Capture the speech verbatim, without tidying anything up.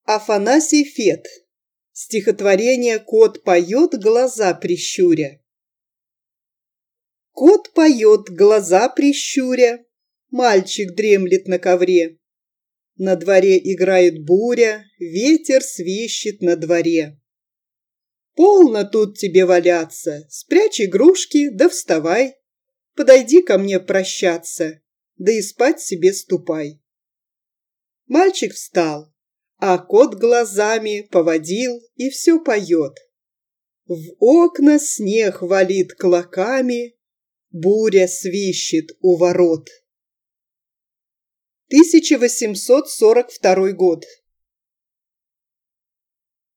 Афанасий Фет. Стихотворение «Кот поет, глаза прищуря». Кот поет, глаза прищуря, мальчик дремлет на ковре. На дворе играет буря, ветер свищет на дворе. Полно тут тебе валяться, спрячь игрушки, да вставай. Подойди ко мне прощаться, да и спать себе ступай. Мальчик встал, а кот глазами поводил и все поет. В окна снег валит клоками, буря свищет у ворот. тысяча восемьсот сорок второй год.